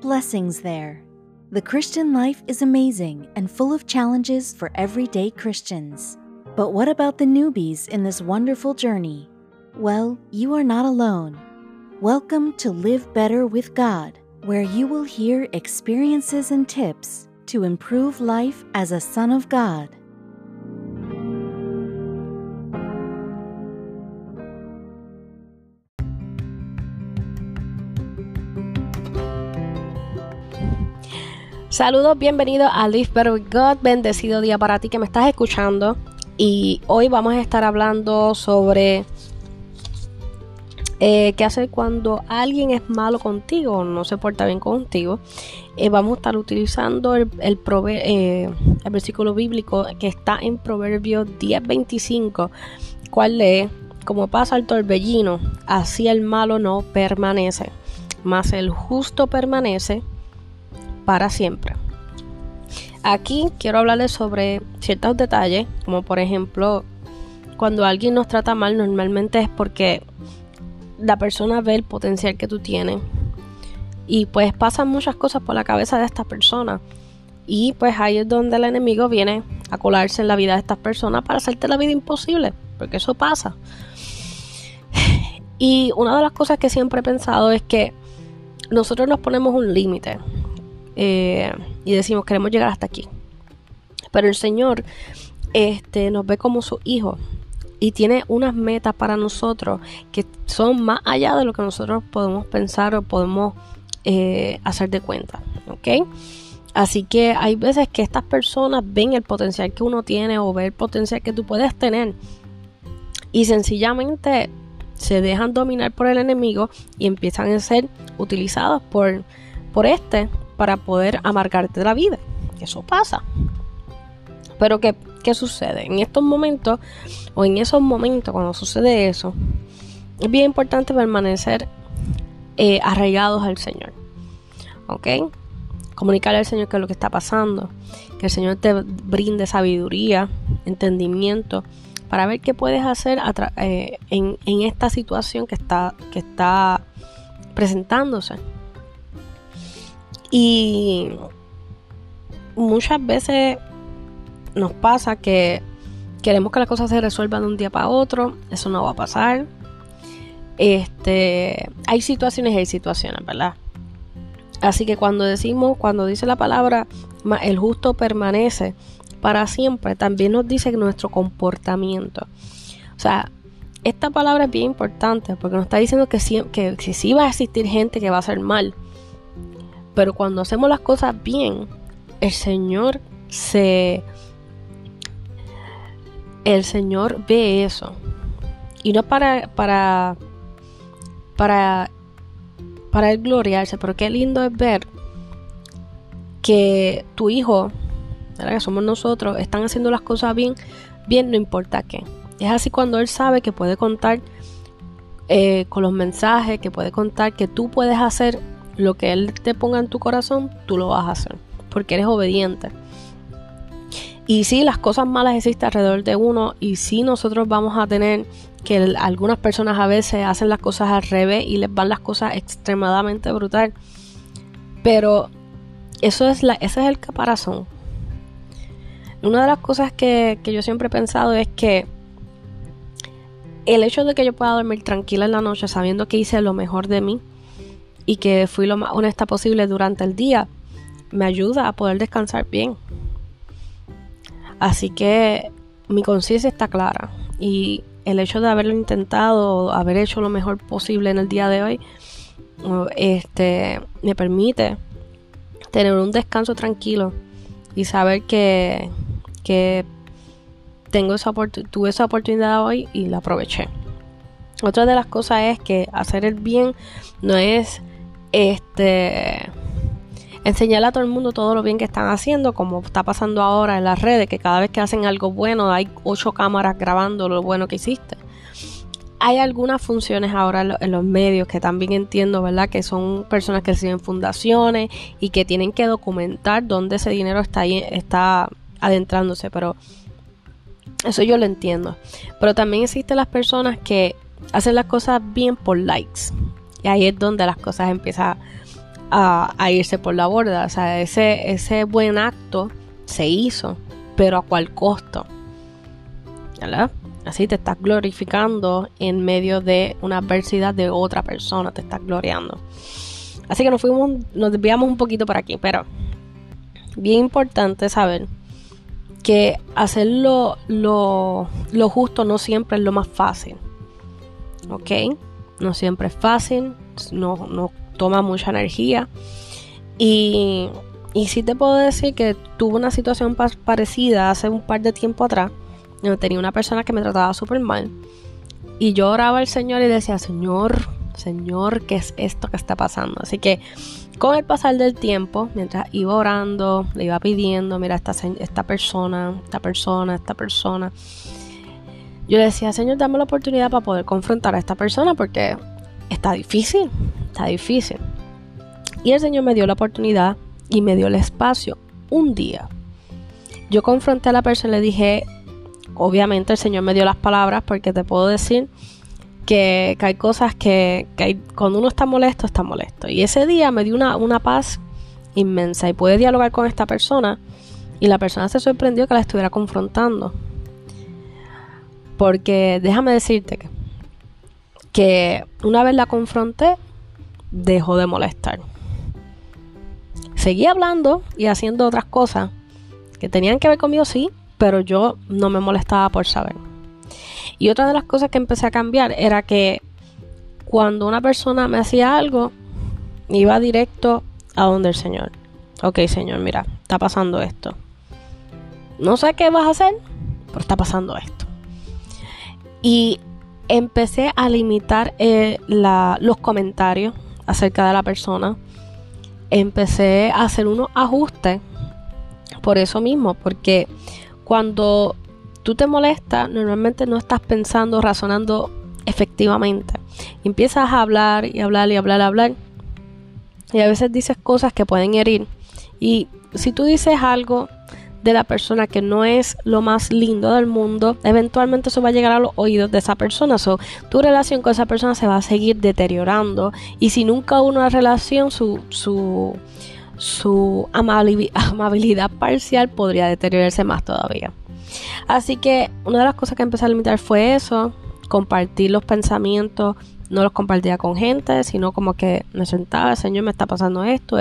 blessings there. The Christian life is amazing and full of challenges for everyday Christians. But what about the newbies in this wonderful journey? Well, you are not alone. Welcome to Live Better with God, where you will hear experiences and tips to improve life as a son of God. Saludos, bienvenido a Live Better with God. Bendecido día para ti que me estás escuchando. Y hoy vamos a estar hablando sobre qué hacer cuando alguien es malo contigo o no se porta bien contigo. Vamos a estar utilizando el versículo bíblico que está en Proverbios 10:25, cual lee: como pasa el torbellino, así el malo no permanece, mas el justo permanece para siempre. Aquí quiero hablarles sobre ciertos detalles, como por ejemplo, cuando alguien nos trata mal, normalmente es porque la persona ve el potencial que tú tienes y pues pasan muchas cosas por la cabeza de esta persona, y pues ahí es donde el enemigo viene a colarse en la vida de estas personas para hacerte la vida imposible, porque eso pasa. Y una de las cosas que siempre he pensado es que nosotros nos ponemos un límite. Y decimos, queremos llegar hasta aquí, pero el Señor nos ve como su hijo y tiene unas metas para nosotros que son más allá de lo que nosotros podemos pensar o podemos hacer de cuenta, ¿ok? Así que hay veces que estas personas ven el potencial que uno tiene o ven el potencial que tú puedes tener y sencillamente se dejan dominar por el enemigo y empiezan a ser utilizados por para poder amargarte la vida. Eso pasa. Pero ¿qué sucede? En estos momentos o en esos momentos cuando sucede eso, es bien importante permanecer arraigados al Señor. ¿Ok? Comunicarle al Señor qué es lo que está pasando. Que el Señor te brinde sabiduría, entendimiento, para ver qué puedes hacer en esta situación que está presentándose. Y muchas veces nos pasa que queremos que las cosas se resuelvan de un día para otro. Eso no va a pasar. Hay situaciones, ¿verdad? Así que cuando dice la palabra, el justo permanece para siempre, también nos dice nuestro comportamiento. O sea, esta palabra es bien importante porque nos está diciendo que sí va a existir gente que va a hacer mal. Pero cuando hacemos las cosas bien, el Señor ve eso. Y no para él gloriarse, pero qué lindo es ver que tu hijo, ¿verdad?, que somos nosotros, están haciendo las cosas bien, no importa qué. Es así cuando él sabe que puede contar con los mensajes, que puede contar que tú puedes hacer lo que él te ponga en tu corazón, tú lo vas a hacer, porque eres obediente. Y sí, las cosas malas existen alrededor de uno, y sí, nosotros vamos a tener que algunas personas a veces hacen las cosas al revés y les van las cosas extremadamente brutal, pero ese es el caparazón. Una de las cosas que yo siempre he pensado es que el hecho de que yo pueda dormir tranquila en la noche sabiendo que hice lo mejor de mí y que fui lo más honesta posible durante el día, me ayuda a poder descansar bien. Así que mi conciencia está clara, y el hecho de haberlo intentado, haber hecho lo mejor posible en el día de hoy, me permite tener un descanso tranquilo y saber que tuve esa oportunidad hoy y la aproveché. Otra de las cosas es que hacer el bien no es enseñarle a todo el mundo todo lo bien que están haciendo, como está pasando ahora en las redes, que cada vez que hacen algo bueno hay 8 cámaras grabando lo bueno que hiciste. Hay algunas funciones ahora en los medios que también entiendo, ¿verdad?, que son personas que reciben fundaciones y que tienen que documentar dónde ese dinero está adentrándose, pero eso yo lo entiendo. Pero también existen las personas que hacen las cosas bien por likes, y ahí es donde las cosas empiezan a irse por la borda. O sea, ese buen acto se hizo, pero ¿a cuál costo? ¿Verdad? Así te estás glorificando en medio de una adversidad de otra persona, te estás gloriando. Así que nos desviamos un poquito por aquí, pero bien importante saber que hacer lo justo no siempre es lo más fácil, ¿ok? No siempre es fácil, no toma mucha energía. Y sí te puedo decir que tuve una situación parecida hace un par de tiempo atrás. Yo tenía una persona que me trataba súper mal. Y yo oraba al Señor y decía, Señor, ¿qué es esto que está pasando? Así que con el pasar del tiempo, mientras iba orando, le iba pidiendo, mira, esta persona, yo le decía, Señor, dame la oportunidad para poder confrontar a esta persona porque está difícil. Y el Señor me dio la oportunidad y me dio el espacio un día. Yo confronté a la persona y le dije, obviamente el Señor me dio las palabras porque te puedo decir que hay cosas que cuando uno está molesto, está molesto. Y ese día me dio una paz inmensa y pude dialogar con esta persona y la persona se sorprendió que la estuviera confrontando. Porque déjame decirte que una vez la confronté, dejó de molestar. Seguí hablando y haciendo otras cosas que tenían que ver conmigo, sí, pero yo no me molestaba por saber. Y otra de las cosas que empecé a cambiar era que cuando una persona me hacía algo, iba directo a donde el Señor. Ok, Señor, mira, está pasando esto. No sé qué vas a hacer, pero está pasando esto. Y empecé a limitar los comentarios acerca de la persona. Empecé a hacer unos ajustes por eso mismo, porque cuando tú te molestas, normalmente no estás pensando, razonando efectivamente. Empiezas a hablar y hablar. Y a veces dices cosas que pueden herir. Y si tú dices algo de la persona que no es lo más lindo del mundo, eventualmente eso va a llegar a los oídos de esa persona. Tu relación con esa persona se va a seguir deteriorando. Y si nunca hubo una relación, su amabilidad parcial podría deteriorarse más todavía. Así que una de las cosas que empecé a limitar fue eso, compartir los pensamientos. No los compartía con gente, sino como que me sentaba, Señor, me está pasando esto.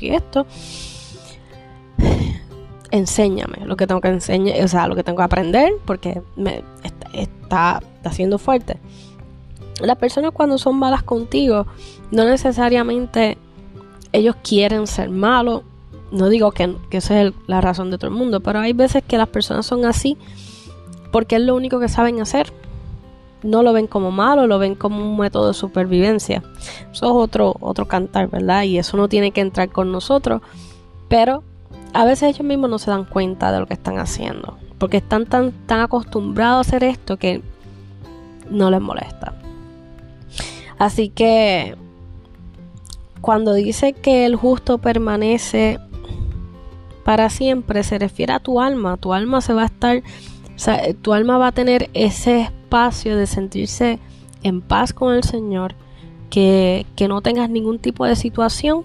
Enséñame lo que tengo que enseñar, o sea, lo que tengo que aprender, porque me está siendo fuerte. Las personas cuando son malas contigo, no necesariamente ellos quieren ser malos. No digo que esa es la razón de todo el mundo, pero hay veces que las personas son así porque es lo único que saben hacer. No lo ven como malo, lo ven como un método de supervivencia. Eso es otro cantar, ¿verdad? Y eso no tiene que entrar con nosotros, pero a veces ellos mismos no se dan cuenta de lo que están haciendo, porque están tan acostumbrados a hacer esto que no les molesta. Así que cuando dice que el justo permanece para siempre, se refiere a tu alma. Tu alma se va a estar, o sea, tu alma va a tener ese espacio de sentirse en paz con el Señor, que no tengas ningún tipo de situación,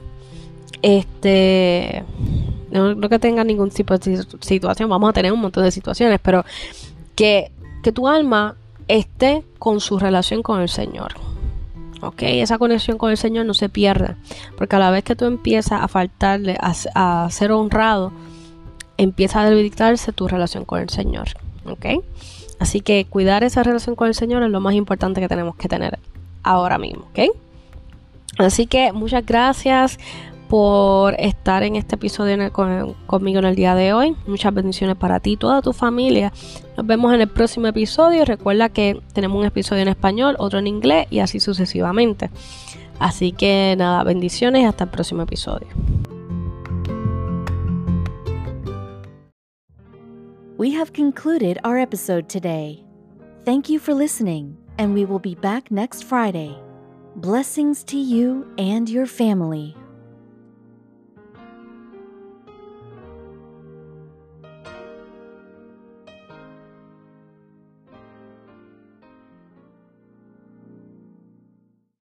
no que tengas ningún tipo de situación, vamos a tener un montón de situaciones, pero que tu alma esté con su relación con el Señor. Ok, esa conexión con el Señor no se pierda, porque a la vez que tú empiezas a faltarle, a ser honrado, empieza a debilitarse tu relación con el Señor. Ok, así que cuidar esa relación con el Señor es lo más importante que tenemos que tener ahora mismo. Ok, así que muchas gracias por estar en este episodio conmigo en el día de hoy. Muchas bendiciones para ti y toda tu familia. Nos vemos en el próximo episodio. Recuerda que tenemos un episodio en español, otro en inglés y así sucesivamente. Así que nada, bendiciones y hasta el próximo episodio. We have concluded our episode today. Thank you for listening, and we will be back next Friday. Blessings to you and your family.